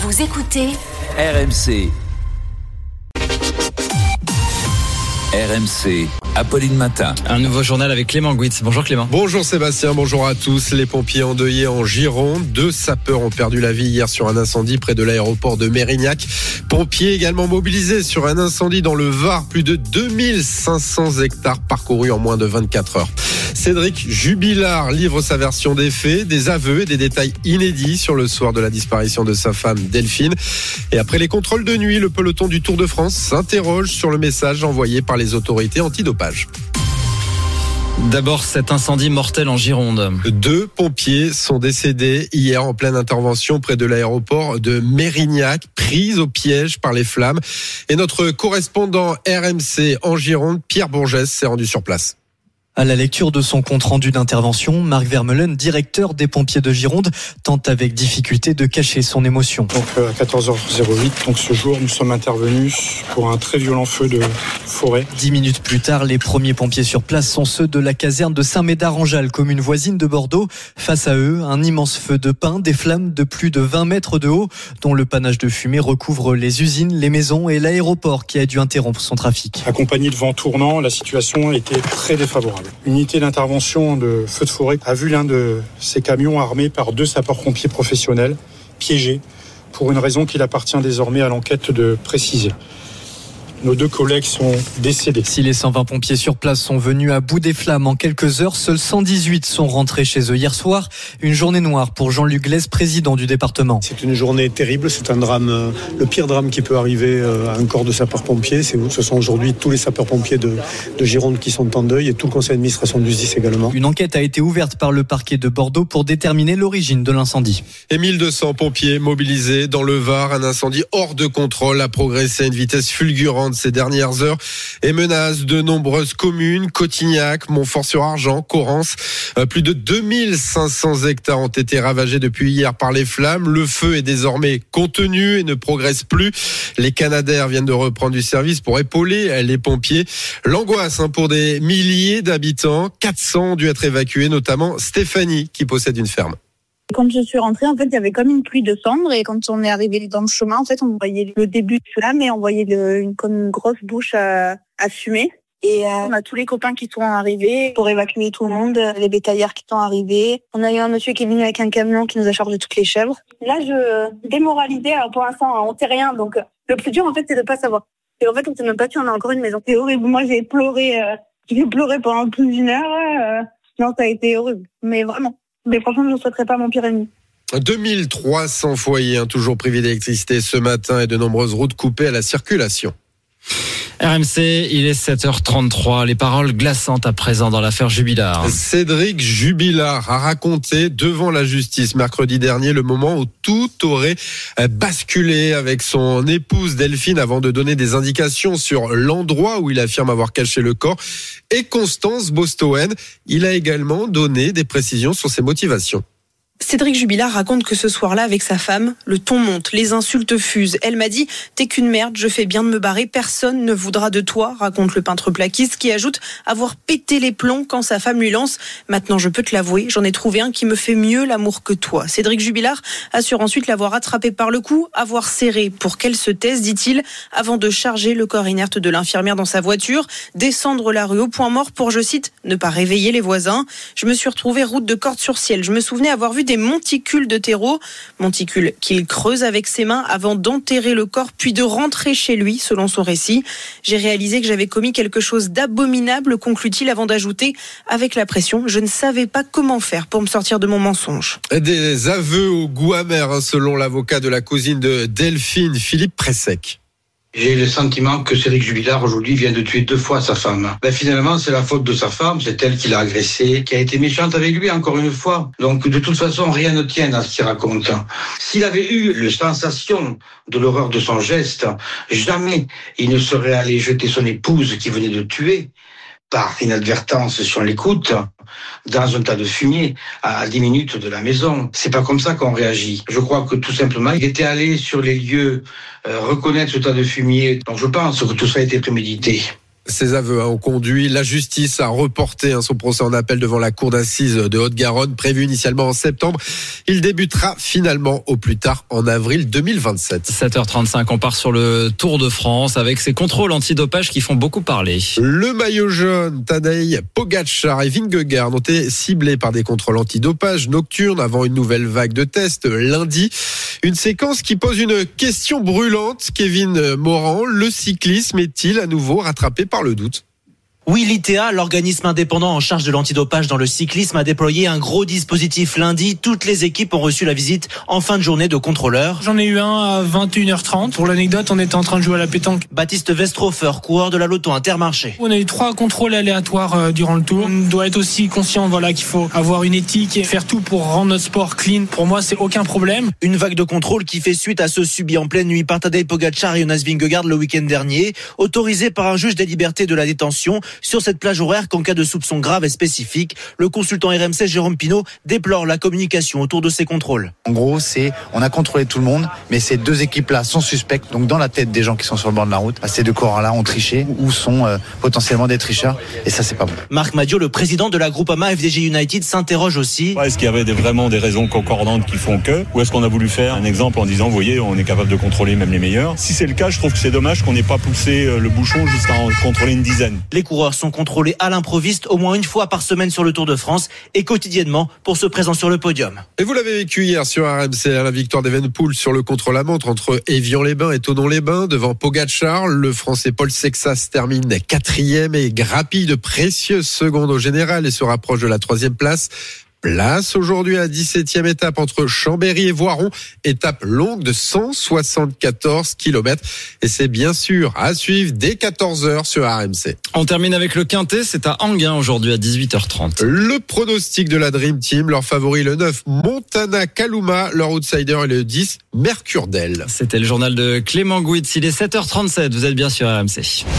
Vous écoutez RMC. RMC, Apolline Matin. Un nouveau journal avec Clément Gouitz. Bonjour Clément. Bonjour Sébastien, bonjour à tous. Les pompiers endeuillés en Gironde. 2 sapeurs ont perdu la vie hier sur un incendie près de l'aéroport de Mérignac. Pompiers également mobilisés sur un incendie dans le Var. Plus de 2500 hectares parcourus en moins de 24 heures. Cédric Jubilard livre sa version des faits, des aveux et des détails inédits sur le soir de la disparition de sa femme Delphine. Et après les contrôles de nuit, le peloton du Tour de France s'interroge sur le message envoyé par les autorités antidopage. D'abord, cet incendie mortel en Gironde. 2 pompiers sont décédés hier en pleine intervention près de l'aéroport de Mérignac, pris au piège par les flammes. Et notre correspondant RMC en Gironde, Pierre Bourgès, s'est rendu sur place. À la lecture de son compte-rendu d'intervention, Marc Vermeulen, directeur des pompiers de Gironde, tente avec difficulté de cacher son émotion. Donc à 14h08, donc ce jour, nous sommes intervenus pour un très violent feu de forêt. 10 minutes plus tard, les premiers pompiers sur place sont ceux de la caserne de Saint-Médard-en-Jalles, commune voisine de Bordeaux. Face à eux, un immense feu de pin, des flammes de plus de 20 mètres de haut, dont le panache de fumée recouvre les usines, les maisons et l'aéroport qui a dû interrompre son trafic. Accompagné de vent tournant, la situation était très défavorable. Une unité d'intervention de feu de forêt a vu l'un de ces camions armés par 2 sapeurs-pompiers professionnels piégés pour une raison qu'il appartient désormais à l'enquête de préciser. Nos 2 collègues sont décédés. Si les 120 pompiers sur place sont venus à bout des flammes en quelques heures, seuls 118 sont rentrés chez eux hier soir. Une journée noire pour Jean-Luc Glaise, président du département. C'est une journée terrible, c'est un drame, le pire drame qui peut arriver à un corps de sapeurs-pompiers. Ce sont aujourd'hui tous les sapeurs-pompiers de Gironde qui sont en deuil et tout le conseil d'administration du SDIS également. Une enquête a été ouverte par le parquet de Bordeaux pour déterminer l'origine de l'incendie. Et 1200 pompiers mobilisés dans le Var. Un incendie hors de contrôle a progressé à une vitesse fulgurante ces dernières heures et menace de nombreuses communes, Cotignac, Montfort-sur-Argent, Correns. Plus de 2500 hectares ont été ravagés depuis hier par les flammes. Le feu est désormais contenu et ne progresse plus. Les Canadair viennent de reprendre du service pour épauler les pompiers. L'angoisse pour des milliers d'habitants. 400 ont dû être évacués, notamment Stéphanie qui possède une ferme. Quand je suis rentrée, en fait, il y avait comme une pluie de cendres et quand on est arrivé dans le chemin, en fait, on voyait le début de flamme et on voyait comme une grosse bouche à fumer. Et on a tous les copains qui sont arrivés pour évacuer tout le monde, les bétaillères qui sont arrivés. On a eu un monsieur qui est venu avec un camion qui nous a chargé toutes les chèvres. Là, je démoralisais. Alors pour l'instant, on sait rien. Donc le plus dur, en fait, c'est de pas savoir. Et en fait, on sait même pas si on a encore une maison. C'est horrible. Moi, j'ai pleuré pendant plus d'1 heure. Non, ça a été horrible. Mais vraiment. Mais franchement, je ne souhaiterais pas mon pire ennemi. 2300 foyers toujours privés d'électricité ce matin et de nombreuses routes coupées à la circulation. RMC, il est 7h33. Les paroles glaçantes à présent dans l'affaire Jubilard. Cédric Jubilard a raconté devant la justice mercredi dernier le moment où tout aurait basculé avec son épouse Delphine avant de donner des indications sur l'endroit où il affirme avoir caché le corps. Et Constance Bostoen, il a également donné des précisions sur ses motivations. Cédric Jubilard raconte que ce soir-là, avec sa femme, le ton monte, les insultes fusent. Elle m'a dit « T'es qu'une merde, je fais bien de me barrer, personne ne voudra de toi », raconte le peintre plaquiste qui ajoute avoir pété les plombs quand sa femme lui lance « Maintenant, je peux te l'avouer, j'en ai trouvé un qui me fait mieux l'amour que toi ». Cédric Jubilard assure ensuite l'avoir attrapé par le cou, avoir serré pour qu'elle se taise, dit-il, avant de charger le corps inerte de l'infirmière dans sa voiture, descendre la rue au point mort pour, je cite, « ne pas réveiller les voisins ». Je me suis retrouvée route de Cordes-sur-Ciel. Je me souvenais avoir vu des monticules de terreau, monticules qu'il creuse avec ses mains avant d'enterrer le corps puis de rentrer chez lui, selon son récit. J'ai réalisé que j'avais commis quelque chose d'abominable, conclut-il avant d'ajouter avec la pression, je ne savais pas comment faire pour me sortir de mon mensonge. Des aveux au goût amer, selon l'avocat de la cousine de Delphine, Philippe Pressec. J'ai le sentiment que Cédric Jubilard aujourd'hui vient de tuer 2 fois sa femme. Finalement, c'est la faute de sa femme, c'est elle qui l'a agressé, qui a été méchante avec lui encore une fois. Donc de toute façon, rien ne tient à ce qu'il raconte. S'il avait eu la sensation de l'horreur de son geste, jamais il ne serait allé jeter son épouse qui venait de tuer par inadvertance, si on l'écoute, dans un tas de fumier à 10 minutes de la maison. C'est pas comme ça qu'on réagit. Je crois que tout simplement, il était allé sur les lieux reconnaître ce tas de fumier. Donc je pense que tout ça a été prémédité. Ses aveux ont conduit la justice à reporter son procès en appel devant la cour d'assises de Haute-Garonne, prévu initialement en septembre. Il débutera finalement au plus tard en avril 2027. 7h35, on part sur le Tour de France avec ces contrôles antidopage qui font beaucoup parler. Le maillot jaune, Tadej Pogačar et Vingegaard ont été ciblés par des contrôles antidopage nocturnes avant une nouvelle vague de tests lundi. Une séquence qui pose une question brûlante. Kevin Morand, le cyclisme est-il à nouveau rattrapé par le doute ? Oui, l'ITA, l'organisme indépendant en charge de l'antidopage dans le cyclisme, a déployé un gros dispositif lundi. Toutes les équipes ont reçu la visite en fin de journée de contrôleurs. J'en ai eu un à 21h30. Pour l'anecdote, on était en train de jouer à la pétanque. Baptiste Westhofer, coureur de la Loto Intermarché. On a eu 3 contrôles aléatoires durant le tour. On doit être aussi conscient qu'il faut avoir une éthique et faire tout pour rendre notre sport clean. Pour moi, c'est aucun problème. Une vague de contrôle qui fait suite à ceux subis en pleine nuit par Tadej Pogačar et Jonas Vingegaard le week-end dernier, autorisé par un juge des libertés de la détention sur cette plage horaire qu'en cas de soupçon grave et spécifique. Le consultant RMC Jérôme Pinault déplore la communication autour de ces contrôles. En gros, on a contrôlé tout le monde, mais ces 2 équipes-là sont suspectes. Donc dans la tête des gens qui sont sur le bord de la route, ces 2 coureurs-là ont triché ou sont potentiellement des tricheurs. Et ça, c'est pas bon. Marc Madiot, le président de la Groupama FDJ United, s'interroge aussi. Est-ce qu'il y avait vraiment des raisons concordantes qui font que, ou est-ce qu'on a voulu faire un exemple en disant, vous voyez, on est capable de contrôler même les meilleurs. Si c'est le cas, je trouve que c'est dommage qu'on n'ait pas poussé le bouchon jusqu'à en contrôler une dizaine. Les coureurs sont contrôlés à l'improviste au moins une fois par semaine sur le Tour de France et quotidiennement pour se présenter sur le podium. Et vous l'avez vécu hier sur RMC, la victoire d'Evenepoel sur le contre-la-montre entre Évian-les-Bains et Thonon-les-Bains devant Pogačar. Le Français Paul Sexas termine 4e et grappille de précieuses secondes au général et se rapproche de la 3e place. Place aujourd'hui à la 17e étape entre Chambéry et Voiron, étape longue de 174 km. Et c'est bien sûr à suivre dès 14h sur RMC. On termine avec le Quintet, c'est à Enghien aujourd'hui à 18h30. Le pronostic de la Dream Team, leur favori le 9, Montana Kaluma, leur outsider est le 10, Mercurdel. C'était le journal de Clément Gouitz, il est 7h37, vous êtes bien sur RMC.